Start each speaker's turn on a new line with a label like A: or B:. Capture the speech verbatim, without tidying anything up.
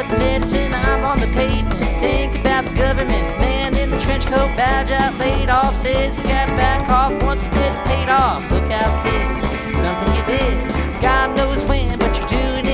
A: about the medicine, I'm on the pavement. Think about the government, man in the trench coat, badge out, laid off, says he got to back off once to get it paid off. Look out, kid, something you did, God knows when, but you're doing it